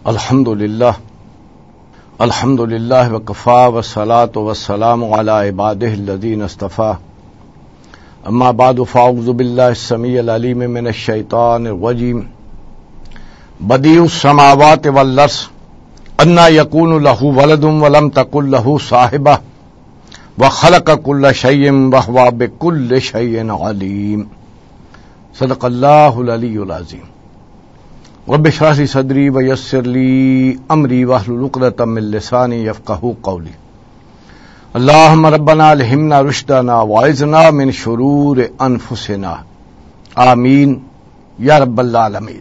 الحمد للہ وکفا والصلاۃ والسلام علی عبادہ الذین اصطفیٰ اما بعد فاعوذ باللہ السمیع العلیم من الشیطان الرجیم بدیع السماوات والارض انا یکون لہ ولد ولم تکن لہ صاحبہ وخلق کل شیء وہو بکل شیء علیم صدق اللہ العلی العظیم رب اشرح لی صدری ویسر لی امری واحلل عقدۃ من لسانی یفقہوا قولی اللہم ربنا الہمنا رشدنا واعذنا من شرور انفسنا آمین یا رب العالمین۔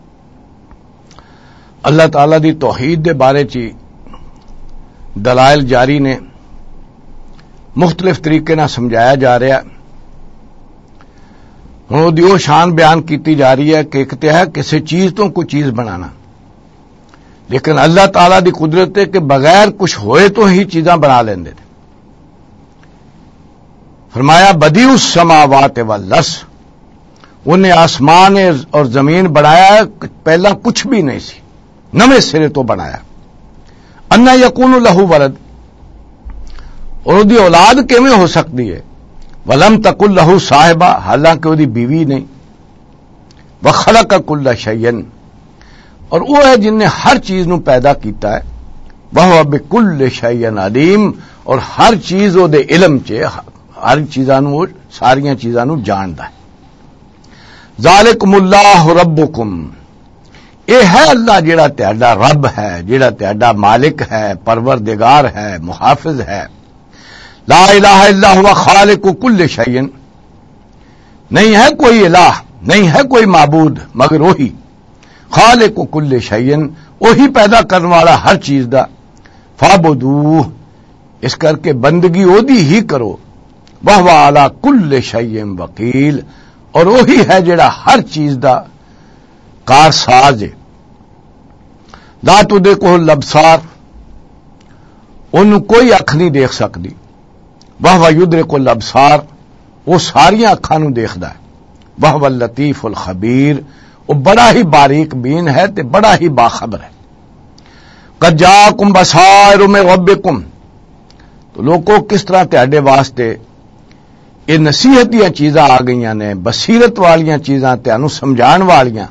اللہ تعالی دی توحید دے بارے چی دلائل جاری نے مختلف طریقے نہ سمجھایا جا رہا ہے۔ ہوں وہ شان بیان کیتی جا رہی ہے کہ ایک تو ہے کسی چیز تو کوئی چیز بنانا، لیکن اللہ تعالی دی قدرت ہے کہ بغیر کچھ ہوئے تو ہی چیزاں بنا لیندے نے۔ فرمایا بدیع السماوات والارض، انہیں آسمان اور زمین بنایا ہے، پہلا کچھ بھی نہیں سی، نویں سرے تو بنایا۔ انا یکون لہ ولد، اور وہ دی اولاد کیویں ہو سکتی ہے؟ ولم تکن لہ صاحبہ، حالانکہ وہ دی بیوی نہیں۔ وخلق کل شیء، اور وہ ہے جن نے ہر چیز نو پیدا کیتا ہے۔ وہو بکل شیء علیم، اور ہر چیز وہ دے علم چے، ہر چیزاں نو، ساریاں چیزاں نو جاندا ہے۔ ذالکم اللہ ربکم، اے ہے اللہ جیڑا تہاڈا رب ہے، جیڑا تہاڈا مالک ہے، پروردگار ہے، محافظ ہے۔ لا الہ الا ہوا خالق کل شیء، نہیں ہے کوئی الہ، نہیں ہے کوئی معبود مگر وہی خالق کل شیء، وہی پیدا کرنے والا ہر چیز دا۔ فعبدوہ، اس کر کے بندگی اودی ہی کرو۔ وہو علی کل شیء وکیل، اور وہی ہے جڑا ہر چیز دا کار ساز ہے۔ لا تدرکہ الابصار، انہوں کوئی اکھ نہیں دیکھ سکتی۔ وہو یدرک الابصار، وہ ساریاں اکھاں نوں دیکھدا ہے۔ وہو اللطیف الخبیر، وہ بڑا ہی باریک بین ہے تے بڑا ہی باخبر ہے۔ قد جاءکم بصائر من ربکم، تو لوگوں کس طرح تہاڈے واسطے یہ نصیحت دیاں چیزاں آ گئیاں نے، بصیرت والیاں چیزاں، تانوں سمجھان والیاں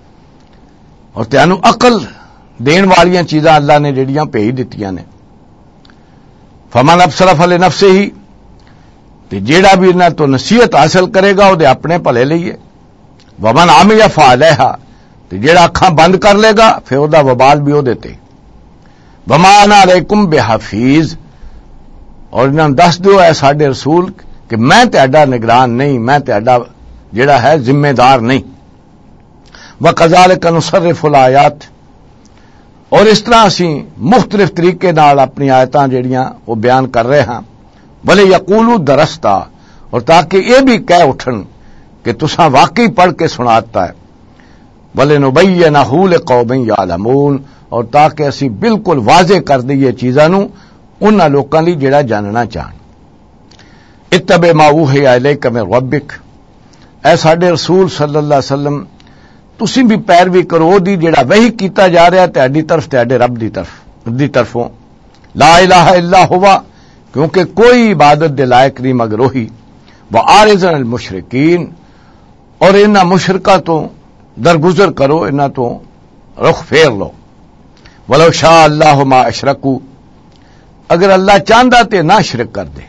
اور تانوں عقل دین والیاں چیزاں اللہ نے جڑیاں بھیج دتیاں نے۔ فمن ابصر فلنفسہ، تے جیڑا بھی انہاں تو نصیحت حاصل کرے گا وہ اپنے بھلے لئیے۔ ومن عمی فعلیہا، تے جیڑا اکھاں بند کر لے گا پھر وہ وبال بھی وہ دیتے۔ وما انا علیکم بحفیظ، اور انہاں دس دیو اے ساڈے رسول کہ میں تہاڈا نگران نہیں، میں تہاڈا جیڑا ہے ذمہ دار نہیں۔ وکذالک نصرف الآیات، اور اس طرح اسی مختلف طریقے نال اپنی آیتاں جڑیاں وہ بیان کر رہے ہاں۔ بلے یقولوا درستا، اور تاکہ یہ بھی کہہ اٹھن کہ تساں واقعی پڑھ کے سناتا ہے۔ بلے نبینہ لقوم یعلمون، اور تاکہ اسی بالکل واضح کر دئیے چیزاں نو انہاں لوکاں لئی جڑا جاننا چاہن۔ اتبع ما اوحی الیک من ربک، اے ساڈے رسول صلی اللہ علیہ وسلم تسی بھی پیروی کرو دی جڑا وحی کیتا جا رہا تہاڈی طرف، تہاڈے رب دی طرفوں۔ لا الہ الا ہوا، کیونکہ کوئی عبادت دے لائق نہیں مگر وہی۔ وَأَعْرِضْ عَنِ الْمُشْرِكِينَ، اور انہاں مشرکاں تو درگزر کرو، انہاں تو رخ پھیر لو۔ وَلَوْ شَاءَ اللَّهُ مَا أَشْرَكُوا، اگر اللہ چاہندا تے نہ شرک کر دے۔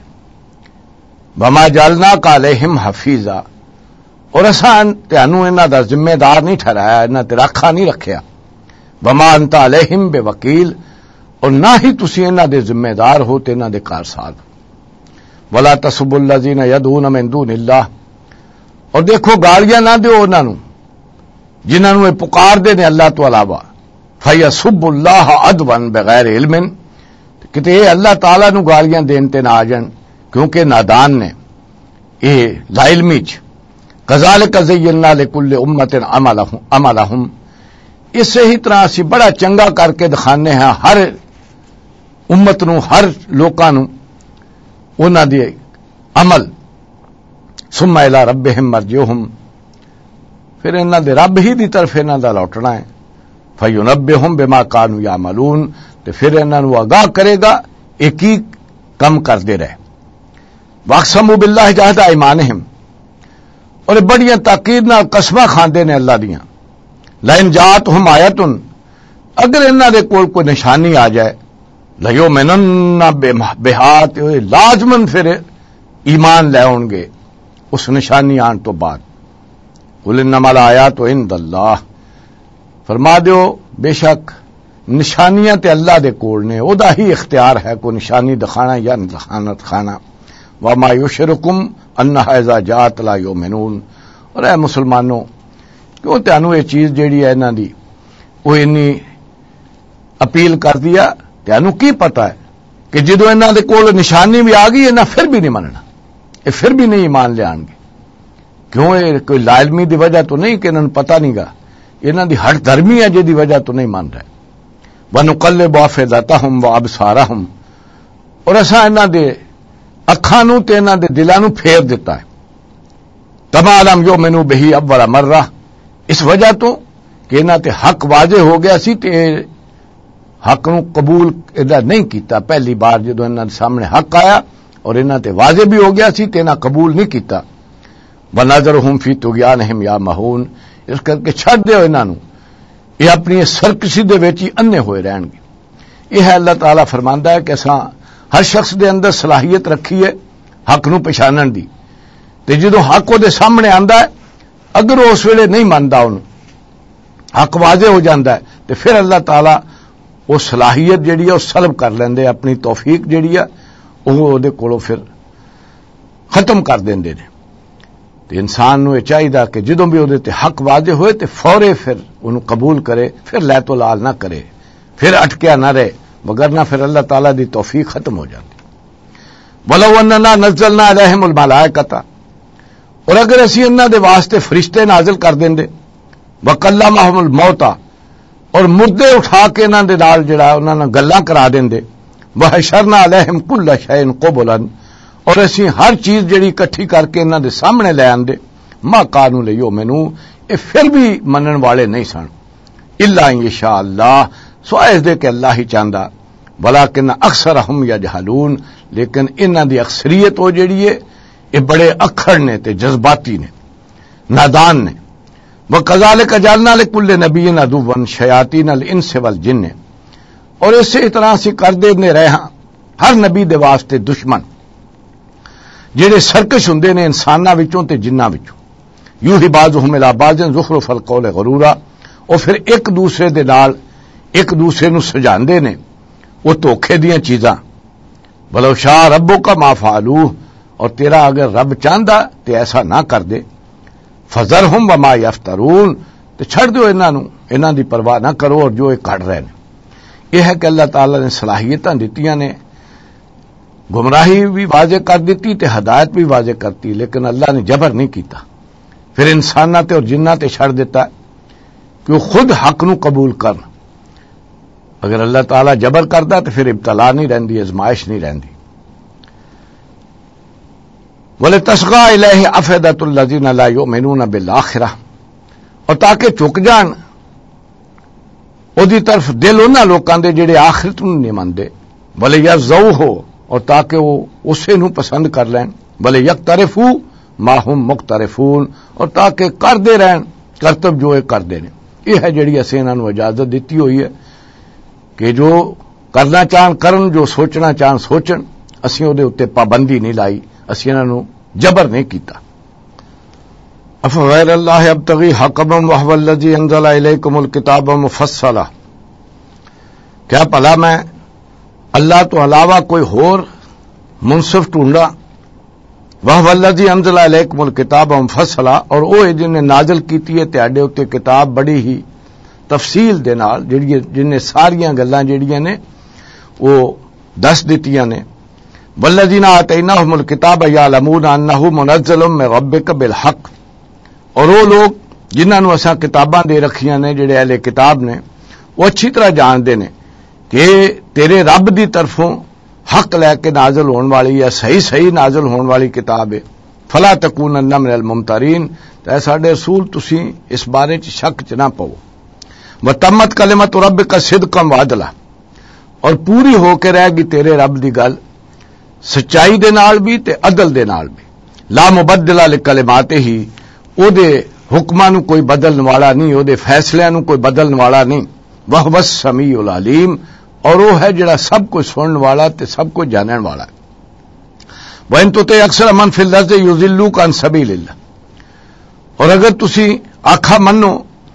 وَمَا جَعَلْنَاكَ عَلَيْهِمْ حَفِيظًا، اور اساں تانوں انہاں دا ذمہ دار نہیں ٹھہرایا، انہاں تے راکھا نہیں رکھیا۔ وَمَا أَنْتَ عَلَيْهِمْ بِوَكِيلٍ، اور نہ ہی تسی انہاں دے ذمہ دار ہو تے انہاں دے کارساز۔ وَلَا تَسُبُّوا الَّذِينَ يَدْعُونَ مِن دُونِ اللَّهِ، اور دیکھو گالیاں نہ دیو انہاں نوں جنہاں نوں پکار دے نے اللہ تو علاوہ۔ فَيَسُبُّوا اللَّهَ عَدْوًا بِغَيْرِ عِلْمٍ، کہ یہ اللہ تعالیٰ نوں گالیاں دین تے نہ آ جان کیونکہ نادان نے، یہ لا علمی چ۔ کذالک زینا لکل امت عملہم، اسی ہی طرح اسی بڑا چنگا کر کے دکھانے ہیں ہر امت نو، ہر لوکاں نو انہاں دی عمل۔ ثم الی ربہم مرجعہم، پھر انہاں دے رب ہی دی طرف انہاں دا لوٹنا ہے۔ فَيُنَبِّئُهُم بِمَا كَانُوا يَعْمَلُونَ تے پھر انہاں نوں آگاہ کرے گا ایک ہی کم کردے رہے. وَاقْسَمُوا بِاللَّهِ جَهْدَ أَيْمَانِهِمْ اور بڑیاں تاکید نال قسماں کھاندے نے اللہ دیاں. لَئِن جَاءَتْهُمْ آیَةٌ اگر انہاں دے کول کوئی نشانی آ جائے لَيُؤْمِنُنَّ بِهَا لازمن پھر ایمان لے آؤ گے اس نشانی آن تو بعد. قُلْ إِنَّمَا الْآيَاتُ عِندَ اللَّهِ فرما دیو بے شک نشانیاں تے اللہ دے کول نے، او دا ہی اختیار ہے کوئی نشانی دکھانا یا نہ دکھانا. وَمَا يُشْرِكُمْ أَنَّهَا إِذَا جَاءَتْ لَا يُؤْمِنُونَ اور اے مسلمانوں کیوں تانوں یہ چیز جیڑی ہے انہاں دی وہ انی اپیل کر دیا، تانوں کی پتہ ہے کہ جدوں انہاں دے کول نشانی بھی آ گئی انہاں پھر بھی نہیں مننا، یہ پھر بھی نہیں ایمان لے آن گے. کیوں یہ کوئی لا علمی دی وجہ تو نہیں کہ انہاں نوں پتہ نہیں گا، انہاں دی ہٹ دھرمی ہے جدی وجہ تو نہیں مان رہے. وَنُقَلِّبُ أَفْئِدَتَهُمْ وَأَبْصَارَهُمْ اور اساں انہاں دے اکھاں نوں تے انہاں دے دلاں نوں پھیر دیتا ہے. كَمَا لَمْ يُؤْمِنُوا بِهِ أَوَّلَ مَرَّةٍ اس وجہ تو کہ انہاں تے حق واضح ہو گیا سی تے حق نوں قبول ادا نہیں کیتا. پہلی بار جدوں انہاں دے سامنے حق آیا اور انہاں تے واضح بھی ہو گیا سی تے انہاں قبول نہیں کیتا. وَنَذَرُهُمْ فِي طُغْيَانِهِمْ يَعْمَهُونَ اس کر کے چھڈ دیو انہاں نوں یہ اپنی سرکشی دے وچ ہی انے ہوئے رہن گے. یہ ہے اللہ تعالیٰ فرماندا ہے کہ اساں ہر شخص دے اندر صلاحیت رکھی ہے حق نوں پہچانن دی، تے جدوں حق دے سامنے آندا ہے اگر اس ویلے نہیں مندا اونوں حق واضح ہو جاندا ہے تے پھر اللہ تعالیٰ وہ صلاحیت جیڑی ہے وہ سلب کر لیندے، اپنی توفیق جیڑی ہے وہ دے کولوں پھر ختم کر دیندے نے. تے انسان نو یہ چاہیے کہ جدوں بھی وہ حق واضح ہوئے تے فورے پھر انہوں قبول کرے، پھر لے تو لال نہ کرے، پھر اٹکیا نہ رہے، وگرنہ پھر اللہ تعالیٰ دی توفیق ختم ہو جاتی. وَلَوْ أَنَّنَا نَزَّلْنَا عَلَيْهِمُ الْمَلَائِكَةَ اور اگر اسی انہاں دے واسطے فرشتے نازل کر دیندے وَكَلَّمَهُمُ الْمَوْتَى اور مردے اٹھا کے انہاں دے نال جڑا انہاں نال گلاں کرا دیندے وَحَشَرْنَا عَلَيْهِمْ كُلَّ شَيْءٍ قُبُلًا اور اسی ہر چیز جڑی اکٹھی کر کے انہاں دے سامنے لے آندے ما کانوا لیؤمنوا یہ پھر بھی منن والے نہیں سن الا ان شاء اللہ سوائے اس دے کہ اللہ ہی چاہندا ولکن اکثرہم یجہلون لیکن انہاں دی اکثریت وہ جڑی ہے یہ بڑے اکھڑ نے تے جذباتی نے نادان نے. وَكَذَلِكَ جَعَلْنَا لِكُلِّ نَبِيٍّ عَدُوًّا شَيَاطِينَ الْإِنسِ وَالْجِنِّ اور اسی طرح سے کر دینے رہے ہاں ہر نبی دے واسطے دشمن جڑے سرکش ہوندے نے انساناں وچوں تے جناں وچوں. یوحی بعضهم الی بعض زخرف القول غرورا اور پھر ایک دوسرے دے نال ایک دوسرے نو سجاندے نے وہ دھوکھے دیاں چیزاں. ولو شاء ربک ما فعلوہ اور تیرا اگر رب چاہندا تے ایسا نہ کر دے. فذرہم وما یفترون تے چھڑ دیو انہاں دی پرواہ نہ کرو اور جو یہ کر رہے ہیں. یہ ہے کہ اللہ تعالیٰ نے صلاحیتاں دتیاں نے، گمراہی بھی واضح کر دیتی تے ہدایت بھی واضح کرتی، لیکن اللہ نے جبر نہیں کیتا. پھر انساناں تے اور جناں تے چھڑ دیتا کہ وہ خود حق نو قبول کر. اگر اللہ تعالیٰ جبر کردا تو پھر ابتلا نہیں رہندی، ازمائش نہیں رہندی. وَلِتَصْغَىٰ إِلَيْهِ أَفْئِدَةُ الَّذِينَ لَا يُؤْمِنُونَ بِالْآخِرَةِ اور تاکہ چک جان اودی طرف دل انہاں لوکاں دے جڑے آخرت نوں نہیں مندے. وَلِيَرْضَوْهُ اور تاکہ وہ اسے نوں پسند کر لین. وَلِيَقْتَرِفُوا مَا هُمْ مُقْتَرِفُونَ اور تاکہ کر دے رہن کرتب جو کر دے نے. یہ ہے جڑی اسیں انہاں نوں اجازت دیتی ہوئی ہے کہ جو کرنا چاہن کرن، جو سوچنا چاہن سوچن. اسیں اودے اُتے پابندی نہیں لائی، اسیں انہاں نوں جبر نہیں کیتا. افغیر اللہ ابتغی حکما وہو الذی انزل الیکم الکتاب مفصلا کیا بھلا میں اللہ تو علاوہ کوئی اور منصف ڈھونڈا. وہو الذی انزل الیکم الکتاب مفصلا اور وہ جن نے نازل کیتی ہے تہاڈے اوتے کتاب بڑی ہی تفصیل دے نال جن نے ساریاں گلاں جڑیاں نے وہ دس دتیاں نے. والذین آتیناہم الکتاب یعلمون انہ منزل من ربک بالحق اور وہ لوگ جنہاں نوں اساں کتاباں دے رکھیاں نے جڑے اہل کتاب نے وہ اچھی طرح جانتے ہیں کہ تیرے رب دی طرفوں حق لے کے نازل ہون والی یا صحیح نازل ہون والی کتاب ہے. فلا تکونن من الممترین تے ساڈے رسول تسی اس بارے چ شک چ نہ پاؤ. وتمت کلمت ربک صدقا وعدلا، اور پوری ہو کے رہے گی تیرے رب دی گل سچائی دے نال بھی تے عدل دے نال بھی. لا مبدل لکلماتہ، او دے حکماں نو کوئی بدلن والا نہیں، او دے فیصلے نو کوئی بدلن والا نہیں. وہو السمیع العلیم، اور وہ ہے جڑا سب کچھ سنن والا تے سب کچھ جانن والا. وَإِن تُطِعْ أَكْثَرَ مَن فِي الْأَرْضِ يُضِلُّوكَ عَن سَبِيلِ اللَّهِ، اور اگر تسی آکھا منو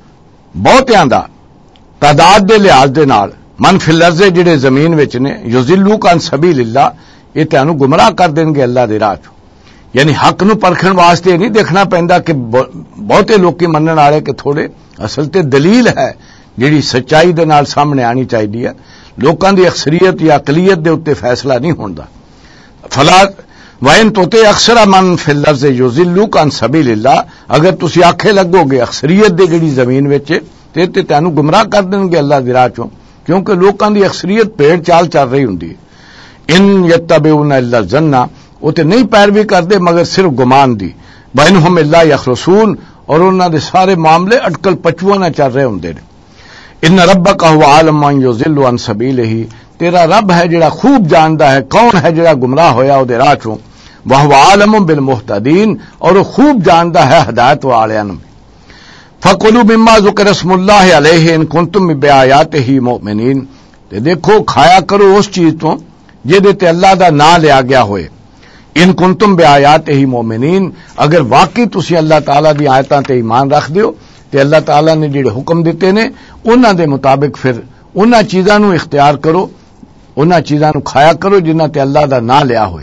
بہتیاں دا تعداد دے لحاظ دے نال، من فی الارض جڑے زمین وچ نے، یضلوک عن سبیل اللہ، یہ تانوں گمراہ کر دیں گے اللہ دے راہ چوں. یعنی حق نو پرکھن واسطے نہیں دیکھنا پیندا کہ بہتے لوکی منن والے کہ تھوڑے، اصل تے دلیل ہے جڑی سچائی دے نال سامنے آنی چاہیے ہے. لوکاں دی اکثریت یا اقلیت دے اوتے فیصلہ نہیں ہوندا. فلا وَإِن تُطِعْ أَكْثَرَ مَن فِي الْأَرْضِ يُضِلُّوكَ عَن سَبِيلِ اللَّهِ، اگر تسی آکھے لگو گے اکثریت دے جڑی زمین وچ تے تانوں گمراہ کر دیں گے اللہ دی راہ چوں، کیونکہ لوکاں دی اکثریت پیڑ چال چل رہی ہوندی ہے. ان یتبعون الا الظن، وہ تے نہیں پیروی کردے مگر صرف گمان دی. بینہم الا یخرصون، اور انہاں دے سارے معاملے اٹکل پچواں نہ چل رہے ہوندے نے. ان ربک هو عالم من یضل عن سبیلہ، تیرا رب ہے جڑا خوب جاندا ہے کون ہے جڑا گمراہ ہویا او دے راہ چوں. وہو عالم بالمہتدین، اور وہ خوب جاندا ہے ہدایت والےاں نوں. فَكُلُوا مِمَّا ذُكِرَ اسْمُ اللَّهِ عَلَيْهِ إِن كُنتُم بِآيَاتِهِ مُؤْمِنِينَ، تے دیکھو کھایا کرو اس چیز تو جہدے تے اللہ دا نام لیا گیا ہوئے. ان کنتم بآیاتہ مؤمنین، اگر واقعی تسی اللہ تعالیٰ دی آیتاں تے ایمان رکھ دیو تے اللہ تعالیٰ نے جڑے حکم دیتے نے انہاں دے مطابق پھر انہاں چیزاں نو اختیار کرو، انہاں چیزاں نو کھایا کرو جنہاں تے اللہ دا نام لیا ہوئے.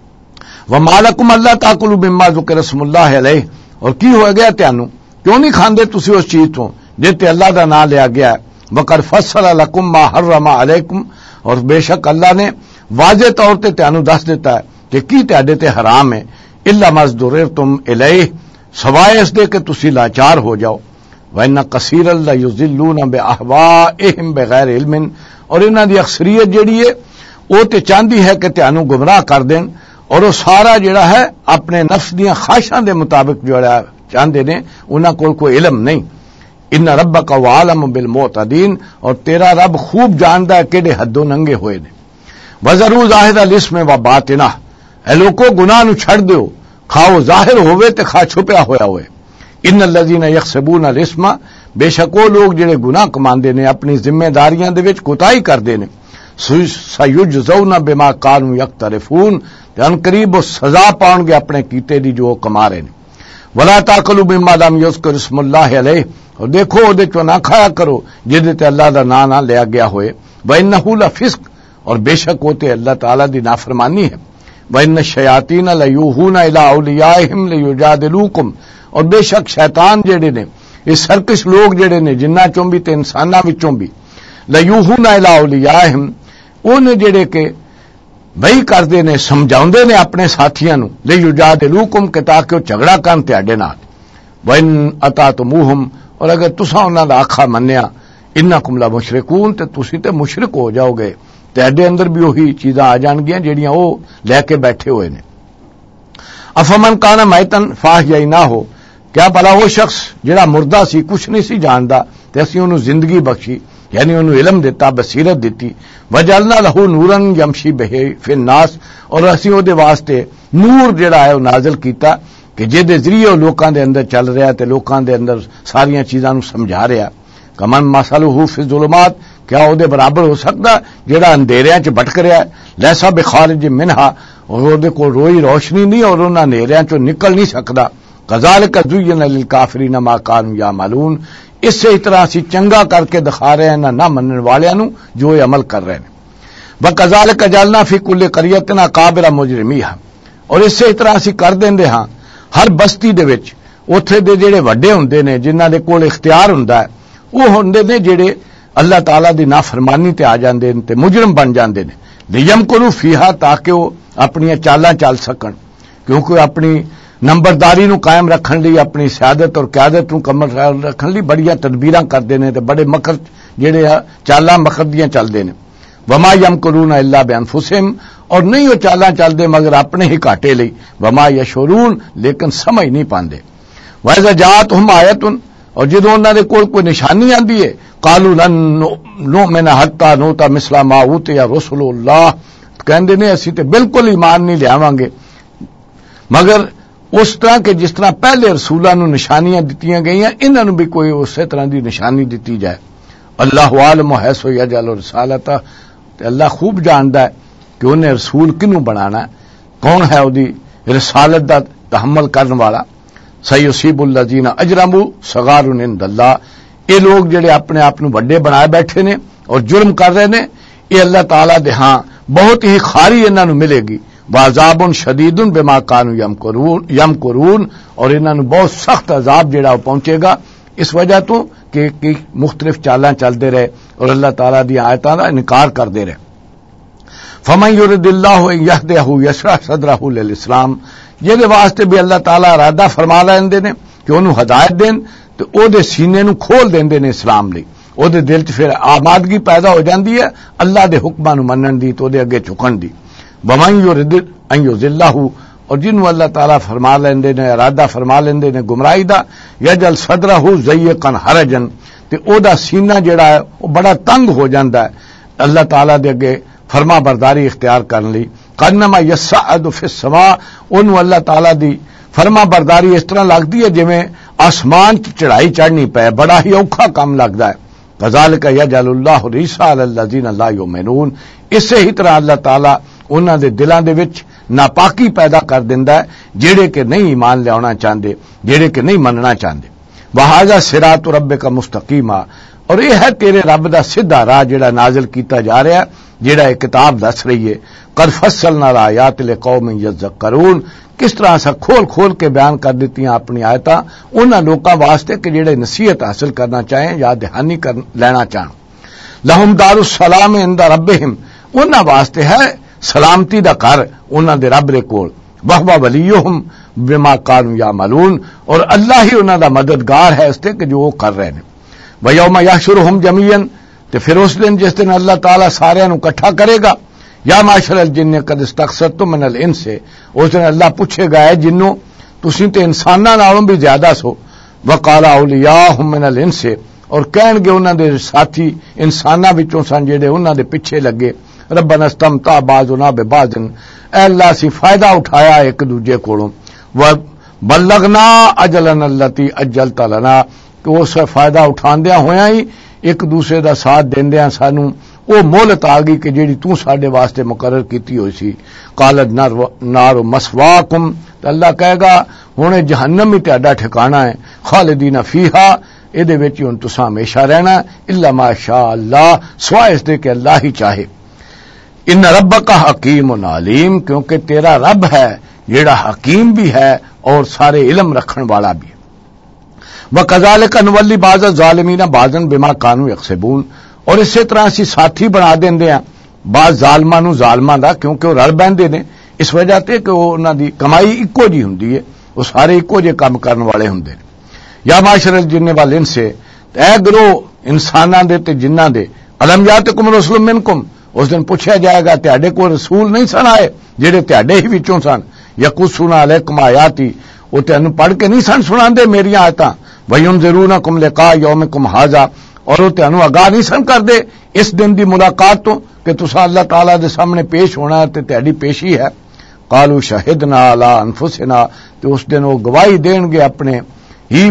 وَمَا لَكُمْ أَلَّا تَأْكُلُوا مِمَّا ذُكِرَ اسْمُ اللَّهِ عَلَيْهِ، اور کی ہو گیا تانوں کیوں نہیں کھاندے تسی اس چیز تو جے تے اللہ دا نام لیا گیا ہے. وَقَدْ فَصَّلَ لَكُمْ مَا حَرَّمَ عَلَيْكُمْ، اور بے شک اللہ نے واضح طور تے تانوں دس دیتا ہے کہ کی تہاڈے تے حرام ہے. الا ما ضررتم الیہ، سوائے اس دے کہ تسی لاچار ہو جاؤ. وَإِنَّ كَثِيرًا لَيُضِلُّونَ بِأَهْوَائِهِمْ بِغَيْرِ عِلْمٍ، اور انہاں دی اکثریت جڑی ہے وہ تے چاہندی ہے کہ تانوں گمراہ کر دین، اور وہ سارا جڑا ہے اپنے نفس دیاں خواہشاں دے مطابق جڑا چاہندے نے، انہاں کول کوئی علم نہیں. ان ربک وعالم بالمعتدین، اور تیرا رب خوب جاندا ہے کیڑے حدوں ننگے ہوئے نے. وَذَرُوا ظَاهِرَ الْإِثْمِ وَبَاطِنَهُ، اے لوکو گناہ نو چھڑ دیو، کھاؤ ظاہر ہوئے تے کھا چھپیا ہویا ہوئے. ان الذین یکسبون الاسم، بے شک وہ لوگ جڑے گناہ کماندے نے اپنی ذمہ داریاں دے وچ کوتاہی کردے نے، سیجزون بما کانوا یقترفون، تے ان قریب وہ سزا پاؤں گے اپنے کیتے دی جو کما رہے نے. ولا تاکلوا مما لم یذکر اسم اللہ علیہ، اور دیکھو او دے چوں نہ کھایا کرو جہدے تے اللہ دا نام نہ لیا گیا ہوئے. وَإِنَّهُ لَفِسْقٌ، اور بے شک وہ تے اللہ تعالیٰ دی نافرمانی ہے. وَإِنَّ الشَّيَاطِينَ لَيُوحُونَ إِلَىٰ أَوْلِيَائِهِمْ لِيُجَادِلُوكُمْ، اور بے شک شیطان جڑے نے، اس سرکش لوگ جڑے نے جنہاں چوں بھی تے انساناں وچوں بھی، لَيُوحُونَ إِلَىٰ أَوْلِيَائِهِمْ، اونے جڑے کہ وہی کردے نے سمجھاؤندے نے اپنے ساتھیاں نو، لِيُجَادِلُوكُمْ کہ تاکہ وہ جھگڑا کرن تہاڈے نال. وَإِنْ أَطَعْتُمُوهُمْ، اور اگر تساں انہاں دا آکھا منیا، انکم لمشرکون، تے تسی تے مشرک ہو جاؤ گے، تہاڈے اندر بھی وہی چیزاں آ جان گیاں جڑیاں وہ لے کے بیٹھے ہوئے نے. افمن کان میتن فاحییناہ، کیا بھلا وہ شخص جڑا مردہ سی کچھ نہیں سی جاندا تے اسی انہوں زندگی بخشی، یعنی انہوں علم دیتا، بصیرت دیتی. وجعلنا لہ نورا یمشی بہ فی الناس، اور اسی او دے واسطے نور جڑا ہے وہ نازل کیتا کہ جے دے ذریعے لوکاں دے اندر چل رہا تے لوکاں دے اندر ساریاں چیزاں نو سمجھا رہا. کمن مثلہ فی الظلمات، کیا او دے برابر ہو سکتا جڑا اندھیریاں چ بھٹک رہا ہے. لیسا بخارج منہا، اور او دے کول روئی روشنی نہیں اور انہاں اندھیریاں چوں نکل نہیں سکدا. کذالک زین للکافرین ما کانوا یعملون، اسی طرح اسی چنگا کر کے دکھا رہے ہیں نہ منن والیاں نو جو یہ عمل کر رہے ہیں. وکذالک جعلنا فی کل قریۃ اکابر مجرمیہا، اور اسی طرح اسی کر دیندے ہاں ہر بستی دے وچ اوتھے دے جڑے وڈے ہوندے نے جنہاں دے کول اختیار ہوندا ہے، وہ ہوندے نے جڑے اللہ تعالیٰ دی نافرمانی تے آ جاندے نے تے مجرم بن جاندے نے. لیمکروا فیہا، تاکہ وہ اپنی چالاں چل سکن، کیونکہ اپنی نمبرداری نو قائم رکھن لی، اپنی سیادت اور قیادت نو کمر رکھن لی بڑیاں تدبیراں کردے نے تے بڑے مکر جڑے چالاں مکردیاں چلدے نے. وما یمکرون الا بانفسہم، اور نہیں وہ چالاں چلدے مگر اپنے ہی گھاٹے لئی. وما یشعرون، لیکن سمجھ نہیں پاندے. وَإِذَا جَاءَتْهُمْ آیَةٌ، اور جدوں انہاں دے کول کوئی نشانی آندی ہے، قالوا لن نؤمن حتى نؤتى مثل ما اوتي رسل اللہ، کہندے نے اسی تے بالکل ایمان نہیں لیاواں گے مگر اس طرح کہ جس طرح پہلے رسولاں نو نشانیاں دتیاں گئیاں انہاں نو بھی کوئی اسی طرح دی نشانی دتی جائے۔ اللہ عالم حیث یجعل رسالتہ، تے اللہ خوب جاندا ہے کہ انہیں رسول کنوں بنانا ہے، کون ہے وہ رسالت دا تحمل کرنے والا۔ سیصیب الذین اجرموا صغار عند اللہ، یہ لوگ جڑے اپنے آپ نو بڑے بنائے بیٹھے نے اور جرم کر رہے نے، یہ اللہ تعالیٰ دے ہاں بہت ہی خاری انہاں نو ملے گی۔ وعذاب شدید بما کانوا یمکرون، اور انہاں نو بہت سخت عذاب جڑا پہنچے گا اس وجہ تو کہ مختلف چالاں چلتے رہے اور اللہ تعالیٰ دی آیتاں دا انکار کرتے رہے۔ فمن یرد اللہ ان یہدہ یشرح صدرہ للاسلام، جہدے واسطے بھی اللہ تعالیٰ ارادہ فرما لیندے نے کہ انہوں ہدایت دین تو او دے سینے نو کھول دیندے نے اسلام لئی، او دے دل چ پھر آمادگی پیدا ہو جاندی ہے اللہ دے حکماں نو منن دی تو دے اگے جھکن دی۔ ومن یرد ان یضلہ، اور جنہوں اللہ تعالیٰ فرما لیندے نے ارادہ فرما لیندے نے گمراہی دا، یجعل صدرہ ضیقا حرجا، تے او دا سینہ جڑا ہے وہ بڑا تنگ ہو جاندا ہے اللہ تعالیٰ دے اگے فرما برداری اختیار کرن لئی۔ کانما یصعد فی السماء، انہوں اللہ تعالیٰ دی فرما برداری اس طرح لگتی ہے جویں آسمان کی چڑھائی چڑھنی پے، بڑا ہی اوکھا کام لگتا ہے۔ کذالک یجعل اللہ الرجس علی الذین لا یؤمنون، اسی ہی طرح اللہ تعالیٰ انہاں دے دلاں دے وچ ناپاکی پیدا کر دیندا ہے جڑے کہ نہیں ایمان لیاونا چاہندے، جڑے کہ نہیں مننا چاہندے۔ وہذا صراط ربک مستقیما، اور یہ ہے تیرے رب دا سیدھا راہ جڑا نازل کیتا جا رہا ہے، جڑا یہ کتاب دس رہی ہے۔ قد فصلنا الآیات لقوم یذکرون، کس طرح سے کھول کھول کے بیان کر دیتی ہیں اپنی آیتاں انہاں لوکاں واسطے کہ جڑے نصیحت حاصل کرنا چاہیں یا دہانی کر لینا چاہن۔ لہم دار السلام عند ربہم، انہاں واسطے ہے سلامتی دا گھر انہاں دے رب دے کول۔ وہو ولیہم بما کانوا یعملون، اور اللہ ہی انہاں دا مددگار ہے اس تے کہ جو وہ کر رہے ہیں۔ ویوم یحشرہم جميعا، تے پھر اس دن جس دن اللہ تعالیٰ سارے نو اکٹھا کرے گا، یا معشر الجن قد استکثرتم من الانس، اس دن اللہ پوچھے گا اے جنوں تسی تے انساناں نالوں بھی زیادہ سو۔ وقال اولیاءہم من الانس، اور کہن گے انہاں دے ساتھی انساناں وچوں سن جڑے انہاں دے پیچھے لگے، ربنا استمتع بعضنا ببعض، اے اللہ سی فائدہ اٹھایا ایک دوجے کولوں، وبلغنا اجلنا التی اجلت لنا، کہ اس فائدہ اٹھاندیاں ہویاں ہی ایک دوسرے دا ساتھ دیندیاں سانوں او مہلت آ گئی کہ جیڑی تو ساڈے واسطے مقرر کیتی ہوئی سی۔ قالت نار مسواکم، اللہ کہے گا ہن جہنم ہی تہاڈا ٹھکانہ ہے، خالدین فیہا، اے دے وچ ہن تساں ہمیشہ رہنا، الا ما شاء اللہ، سوائے اس دے کہ اللہ ہی چاہے۔ ان ربک حکیم علیم، کیونکہ تیرا رب ہے جیڑا حکیم بھی ہے اور سارے علم رکھن والا بھی ہے۔ وَكَذَلِكَ نُوَلِّ بَعْضَ الظَّالِمِينَ بَعْضًا بِمَا كَانُوا يَكْسِبُونَ، اور اسی طرح اسی ساتھی بنا دیندے ہیں بعض ظالماں نو ظالماں دا، کیونکہ وہ رل بیندے نے اس وجہ تے کہ وہ انہاں دی کمائی اکو جی ہوندی ہے، وہ سارے اکو جے کام کرن والے ہوندے نے۔ یا معاشر الجن والانس، اے گروہ انساناں دے تے جناں دے، الم یاتکم رسول منکم، اس دن پوچھا جائے گا تہاڈے کوئی رسول نہیں سن آئے جڑے تہاڈے ہی وچوں سن، یقصون علیکم آیاتی، وہ تینوں پڑھ کے نہیں سن سناندے میریاں آیتاں، وَيُنذِرُونَكُمْ لِقَاءَ يَوْمِكُمْ هَذَا، اور وہ تینوں آگاہ نہیں سن کر دے اس دن دی ملاقات تو کہ تساں اللہ تعالیٰ دے سامنے پیش ہونا ہے تے تہاڈی پیشی ہے۔ قالوا شہدنا علی انفسنا، تو اس دن وہ گواہی دین گے اپنے ہی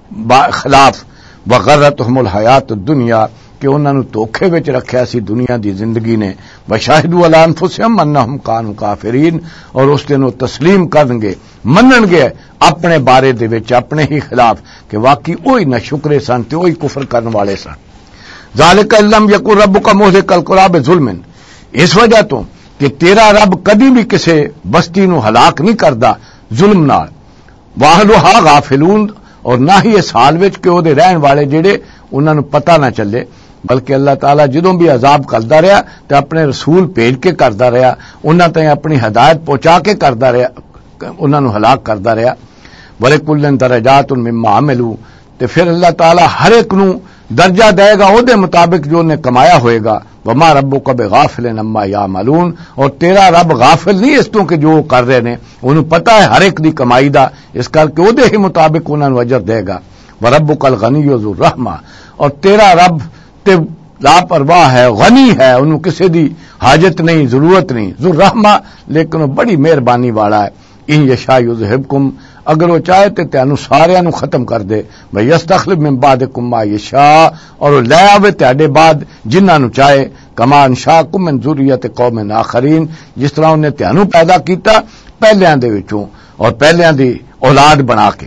خلاف، وغرتہم الحیات الدنیا، کہ انہاں نو دھوکھے وچ رکھیا سی دنیا دی زندگی نے، وشاہدوا علی انفسہم انہم کانوا کافرین، اور اس دن وہ تسلیم کرن گے منن گے اپنے بارے دے وچ اپنے ہی خلاف کہ واقعی وہی نہ شکرے سن تے وہی کفر کرن والے سن۔ ذالک لم یکن ربک مہلک القری بظلم، اس وجہ تو کہ تیرا رب کدی بھی کسے بستی نو ہلاک نہیں کردا ظلم نال، واہلھا غافلون، اور نہ ہی اس حال وچ کہ وہ دے رہن والے جڑے انہاں نو پتہ نہ چلے، بلکہ اللہ تعالیٰ جدوں بھی عذاب کردا رہا تے اپنے رسول بھیج کے کردا رہا، انہاں تائیں اپنی ہدایت پہنچا کے کردا رہا، انہاں نو ہلاک کردا رہا۔ وَلِكُلٍّ دَرَجَاتٌ مِّمَّا عَمِلُوا، تے پھر اللہ تعالیٰ ہر ایک نو درجہ دے گا او دے مطابق جو نے کمایا ہوئے گا۔ وَمَا رَبُّكَ بِغَافِلٍ عَمَّا يَعْمَلُونَ، اور تیرا رب غافل نہیں اس تو کہ جو کر رہے نے، انہوں پتہ ہے ہر ایک دی کمائی دا، اس کر کے او دے ہی مطابق انہاں نو اجر دے گا۔ وَرَبُّكَ الْغَنِيُّ ذُو الرَّحْمَةِ، اور تیرا رب تے لاپرواہ ہے، غنی ہے، انہوں کسی دی حاجت نہیں، ضرورت نہیں، ذو رحمہ، لیکن وہ بڑی مہربانی والا ہے. ان یشاء یذہبکم، اگر وہ چاہے تے تینوں ساریاں نو ختم کر دے. ویستخلف من بعدکم ما یشاء، اور وہ لے آوے تہاڈے بعد جنہاں نو چاہے. کما انشاکم من ذریۃ قوم آخرین، جس طرح انہیں تینوں پیدا کیتا پہلیاں دے وچوں اور پہلیاں دی اولاد بنا کے.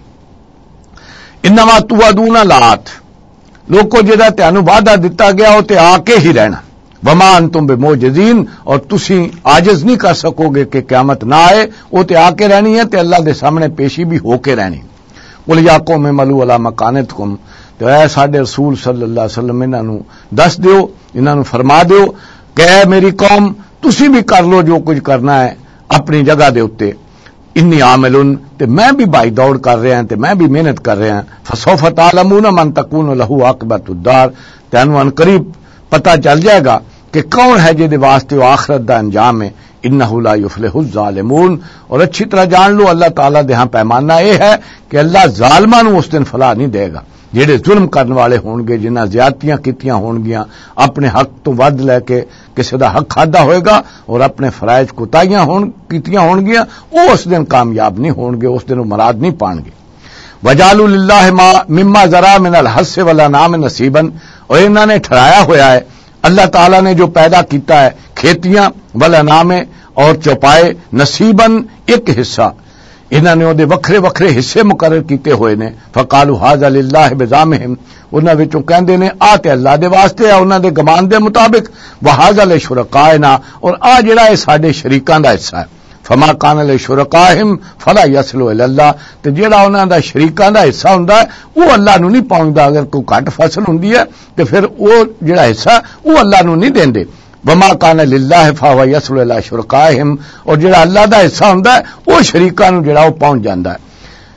انما توعدون لآت، لوکو جہاں تینوں وعدہ دتا گیا وہ تے آ کے ہی رہنا. وما انتم بموجزین، اور تسی عاجز نہیں کر سکو گے کہ قیامت نہ آئے، وہ تے آ کے رہنی ہے تے اللہ دے سامنے پیشی بھی ہو کے رہنی. قل یا قوم اعملوا علی مکانتکم، تو اے ساڈے رسول صلی اللہ علیہ وسلم انہاں نو دس دیو، انہاں نو فرما دیو کہ اے میری قوم تسی بھی کر لو جو کچھ کرنا ہے اپنی جگہ دے اوتے. انی عاملن، تے میں بھی بھائی دوڑ کر رہا ہوں تے میں بھی محنت کر رہا ہوں. فسوف تعلمون من تکون لہ عاقبۃ الدار، تینوں ان قریب پتہ چل جائے گا کہ کون ہے جے دے واسطے وہ آخرت دا انجام ہے. انہ لا یفلح الظالمون، اور اچھی طرح جان لو اللہ تعالیٰ دے ہاں پیمانہ یہ ہے کہ اللہ ظالماں نو اس دن فلاح نہیں دے گا. جہے ظلم کرنے والے ہون گے، جنہاں زیادتیاں کیتیاں ہون گیاں، اپنے حق تو ود لے کے کسی دا حق کھادا ہوئے گا اور اپنے فرائض کوتاہیاں کیتیاں ہون گیاں، وہ اس دن کامیاب نہیں ہون گے، اس دن وہ مراد نہیں پان گے. وجعلوا للہ مما ذرا من الحرث والانعام نصیبا، اور انہوں نے ٹھہرایا ہوا ہے اللہ تعالیٰ نے جو پیدا کیتا ہے کھیتیاں والانعام اور چوپائے، نصیباً ایک حصہ، انہوں نے وہ وکھرے وکھرے حصے مقرر کیتے ہوئے نے. فقالوا ھذا للہ بزعمہم، انہاں وچوں کہندے نے آ تے اللہ دے واسطے ہے انہاں دے گمان دے مطابق. وھذا لشرکائنا، اور آ جڑا ہے ساڈے شریکاں دا حصہ ہے. فما کان لشرکائہم فلا یصل الی اللہ، تے جڑا انہاں دا شریکاں دا حصہ ہوندا ہے وہ اللہ نو نہیں پہنچدا. اگر کوئی گھٹ فصل ہوندی ہے تے پھر وہ جڑا حصہ وہ اللہ نو نہیں دیندے. وما کان للہ فہو یصل الی شرکائہم، اور جڑا اللہ دا حصہ ہوندا ہے وہ شریکاں نو جڑا وہ پہنچ جاندا ہے.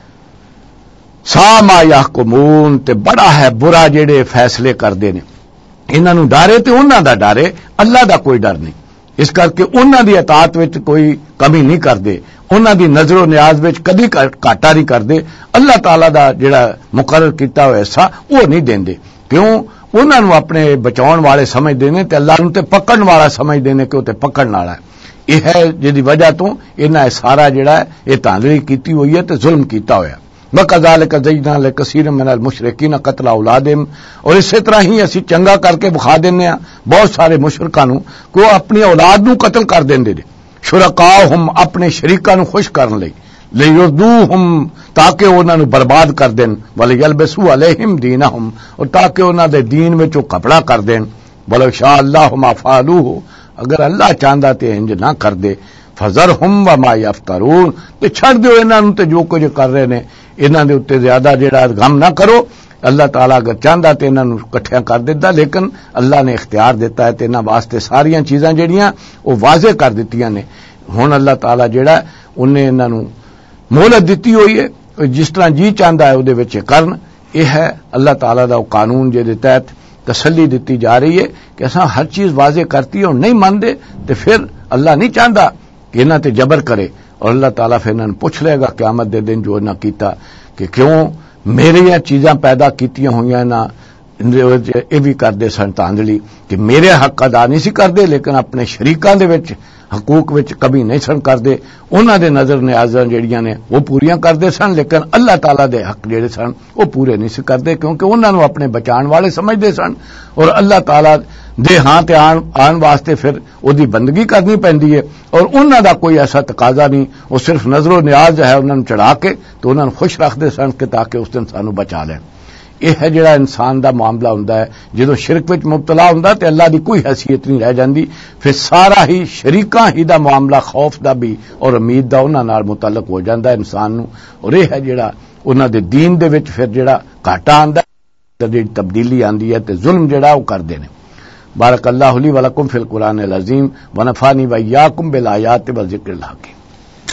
سا ما یحکمون، تے بڑا ہے برا جڑے فیصلے کردے نے. انہاں نو ڈرے تے انہاں دا ڈرے، اللہ دا کوئی ڈر نہیں. اس کر کے انہاں دی اطاعت وچ کوئی کمی نہیں کردے، انہاں دی نظر و نیاز وچ کدی گھاٹا نہیں کردے. اللہ تعالیٰ دا جڑا مقرر کیتا ہوا حصہ وہ نہیں دیندے. کیوں؟ انہاں نو اپنے بچاؤن والے سمجھدے نے تے اللہ نو تے پکڑن والا سمجھدے نے کہ وہ تے پکڑن والا ہے. یہ ہے جدی وجہ تو انہاں سارا جڑا ہے یہ تاندلی کیتی ہوئی ہے تے ظلم کیتا ہوا. وَكَذَلِكَ زَيَّنَّا لِكَثِيرٍ مِّنَ الْمُشْرِكِينَ قَتْلَ أَوْلَادِهِمْ، اور اسی طرح ہی اسی چنگا کر کے بخا دینے ہیں بہت سارے مشرکاں نو کہ وہ اپنی اولاد نو قتل کر دیندے نے. شرکاءہم، اپنے شریکاں نو خوش کرن لئی. لیردوہم، تاکہ انہاں نو برباد کر دین. وَلِيَلْبِسُوا عَلَيْهِمْ دِینَهُمْ، اور تاکہ انہاں دے دین وچ وہ کپڑا کر دین. وَلَوْ شَاءَ اللَّهُ مَا فَعَلُوهُ، اگر اللہ چاہندا تے انج نہ کر دے. فَذَرْهُمْ وَمَا يَفْتَرُونَ، تے چھڑ دیو انہاں نو تے جو کچھ کر رہے نے، انہاں دے اوتے زیادہ جڑا غم نہ کرو. اللہ تعالیٰ اگر چاہندا تے انہاں نو کٹھیاں کر دیتا، لیکن اللہ نے اختیار دیتا ہے تے انہاں واسطے ساریاں چیزاں جڑیاں وہ واضح کر دتیاں نے. ہن اللہ تعالیٰ جڑا انہیں انہاں نو مہلت دتی ہوئی ہے، جس طرح جی چاہندا ہے اودے وچ کرن. یہ ہے اللہ تعالیٰ دا قانون جے دے تحت تسلی دتی جا رہی ہے کہ اساں ہر چیز واضح کرتی ہے اور نہیں مانتے تے پھر اللہ نہیں چاہندا کہ انہاں تے جبر کرے. اور اللہ تعالیٰ پھر انہاں پوچھ لے گا قیامت دے دن جو انہاں کیتا کہ کیوں میری چیزاں پیدا کیتیاں ہوئیاں نہ یہ بھی کردے سن تاندلی کہ میرے حق ادا نہیں سی کردے، لیکن اپنے شریکاں دے وچ حقوق وچ کبھی نہیں سن کردے. انہاں دے نظر نیازاں جڑیاں نے وہ پوریاں کردے سن، لیکن اللہ تعالیٰ دے حق جڑے سن وہ پورے نہیں سی کردے، کیونکہ انہاں نو اپنے بچان والے سمجھدے سن. اور اللہ تعالیٰ دے ہاں تے آن واسطے پھر او دی بندگی کرنی پیندی ہے، اور انہاں دا کوئی ایسا تقاضا نہیں، وہ صرف نظر و نیاز ہے انہاں نو چڑھا کے تو انہاں نو خوش رکھدے سن کہ تاکہ اس دن سانو بچا لین. یہ ہے جڑا انسان دا معاملہ ہوندا ہے جدوں شرک وچ مبتلا ہوندا تے اللہ دی کوئی حیثیت نہیں رہ جاندی. پھر سارا ہی شریکاں ہی دا معاملہ خوف دا بھی اور امید دا انہاں نال متعلق ہو جاندا ہے انسان نو. اور یہ ہے جڑا انہاں دے دین دے وچ پھر جڑا گھاٹا آندا ہے، جڑی تبدیلی آندی ہے تے ظلم جڑا وہ کردے نے. بارک اللہ لی ولکم فی القرآن العظیم ونفعنی وإیاکم بالآیات والذکر الحکیم.